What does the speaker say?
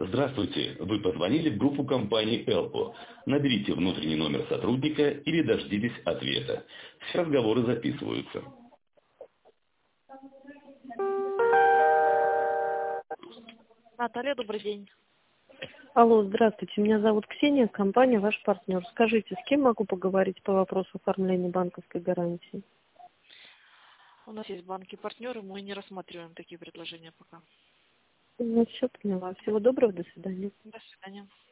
Здравствуйте, вы позвонили в группу компании «Элпо». Наберите внутренний номер сотрудника или дождитесь ответа. Все разговоры записываются. Наталья, добрый день. Алло, здравствуйте. Меня зовут Ксения, компания «Ваш партнер». Скажите, с кем могу поговорить по вопросу оформления банковской гарантии? У нас есть банки-партнеры, мы не рассматриваем такие предложения пока. Ну, все поняла. Всего доброго, до свидания. До свидания.